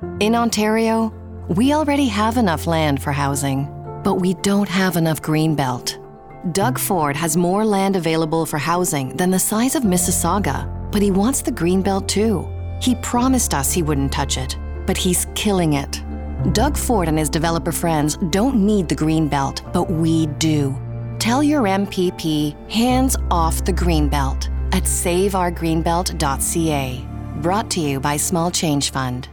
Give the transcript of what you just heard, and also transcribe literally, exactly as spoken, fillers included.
In Ontario, we already have enough land for housing, but we don't have enough greenbelt. Doug Ford has more land available for housing than the size of Mississauga, but he wants the greenbelt too. He promised us he wouldn't touch it, but he's killing it. Doug Ford and his developer friends don't need the greenbelt, but we do. Tell your M P P, hands off the greenbelt at save our greenbelt dot c a. Brought to you by Small Change Fund.